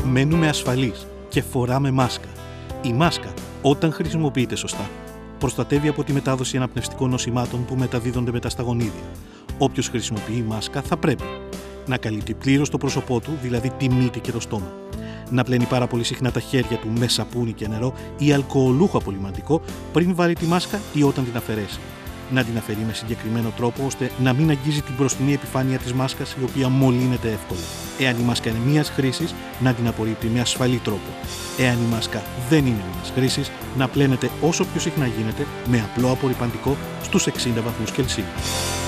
μένουμε ασφαλείς και φοράμε μάσκα. Η μάσκα, όταν χρησιμοποιείται σωστά, προστατεύει από τη μετάδοση αναπνευστικών νοσημάτων που μεταδίδονται με τα σταγονίδια. Όποιος χρησιμοποιεί μάσκα θα πρέπει να καλύπτει πλήρως το πρόσωπό του, δηλαδή τη μύτη και το στόμα. Να πλένει πάρα πολύ συχνά τα χέρια του με σαπούνι και νερό ή αλκοολούχο απολυμαντικό πριν βάλει τη μάσκα ή όταν την αφαιρέσει. Να την αφαιρεί με συγκεκριμένο τρόπο ώστε να μην αγγίζει την μπροστινή επιφάνεια της μάσκας, η οποία μολύνεται εύκολα. Εάν η μάσκα είναι μίας χρήσης, να την απορρίπτει με ασφαλή τρόπο. Εάν η μάσκα δεν είναι μίας χρήσης, να πλένεται όσο πιο συχνά γίνεται με απλό απορρυπαντικό στους 60 βαθμούς Κελσίου.